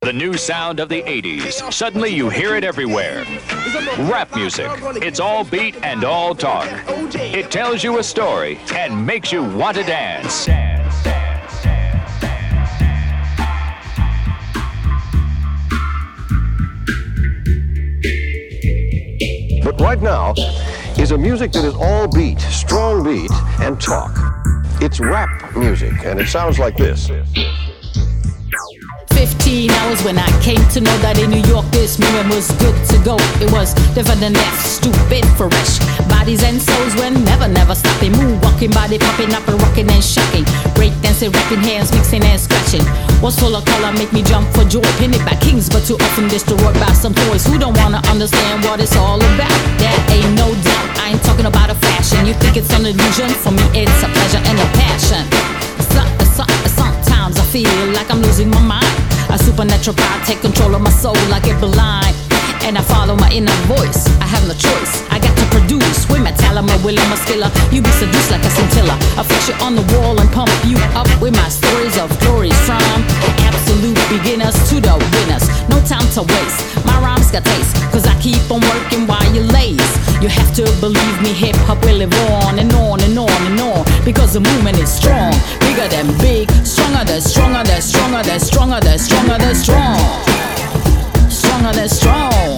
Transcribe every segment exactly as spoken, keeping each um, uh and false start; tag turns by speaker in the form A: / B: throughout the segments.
A: The new sound of the eighties. Suddenly you hear it everywhere. Rap music. It's all beat and all talk. It tells you a story and makes you want to dance.
B: But right now is a music that is all beat, strong beat, and talk. It's rap music, and it sounds like this.
C: Fifteen hours when I came to know that in New York this movement was good to go. It was different than that, stupid, fresh. Bodies and souls were never, never stopping. Move, walking, body popping up and rocking and shocking. Break dancing, rapping, hands mixing and scratching. Was full of color, make me jump for joy. Pinned it by kings, but too often destroyed by some toys who don't wanna understand what it's all about. There ain't no doubt, I ain't talking about a fashion. You think it's an illusion? For me it's a pleasure and a passion. So, so, sometimes I feel like I'm losing my mind. A supernatural power take control of my soul. I get blind and I follow my inner voice. I have no choice, I got to produce. With my talent, my will, and my skill, you be seduced like a scintilla. I fix you on the wall and pump you up with my stories of glories. From absolute beginners to the winners. No time to waste, my rhymes got taste. Cause I keep on working while you laze. You have to believe me, hip hop will live on and on and on and on. Because the movement is strong, bigger than big. Stronger than stronger than stronger than stronger than stronger than strong. Stronger than strong.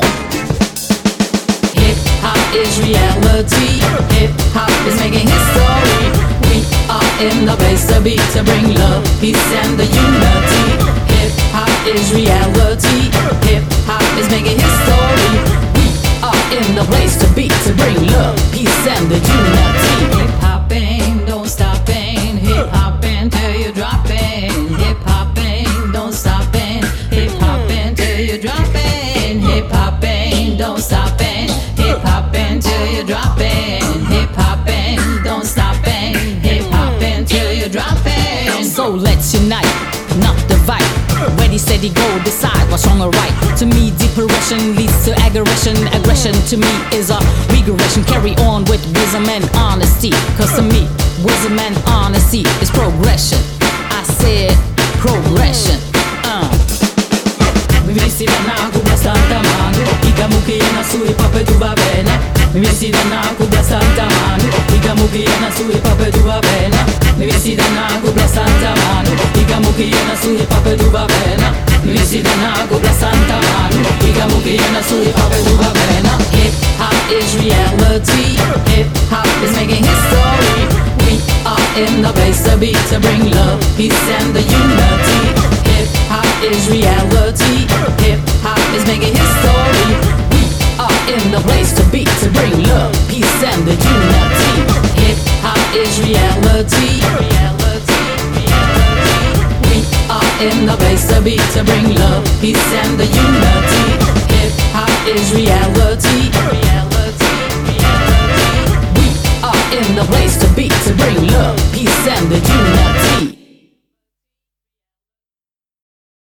C: Hip hop is reality. Hip hop is making history. We are in the place to be, to bring love, peace and the unity. Hip hop is reality. Hip hop is making history. We are in the place to be, to bring love, peace and the unity. Hip hopping, don't stopping. Hip hopping till you dropping. Hip hopping, don't stopping. Hip hopping till you dropping. Hip hopping, don't stopping. Hip hopping till you dropping. Hip hopping, don't stopping. Hip hopping till you dropping. So let's unite, not divide. Ready, steady, go, decide what's wrong or right. To me, depression leads to aggression. Aggression to me is a regression. Carry on with wisdom and honesty. Cause to me, wisdom and honesty is progression. I said progression. Uh. Mi si dana kubla santa manu. Ika muki na sui pape tu babena. Mi si dana kubla santa manu. Ika muki na sui pape tu babena. Mi si dana kubla santa manu. Ika muki na sui pape tu babena. Mi si dana kubla santa manu. Ika muki na sui pape tu babena. Hip hop is reality. Hip hop is making history. We are in the place to be, to bring love, peace and the unity. Hip hop is reality. Hip hop is making history. We are in the place to be, to bring love, peace and the unity. Hip hop is reality. Reality, reality. We are in the place to be, to bring love, peace and the unity. Hip hop is reality. Reality, reality. We are in the place to be, to bring love, peace and the unity.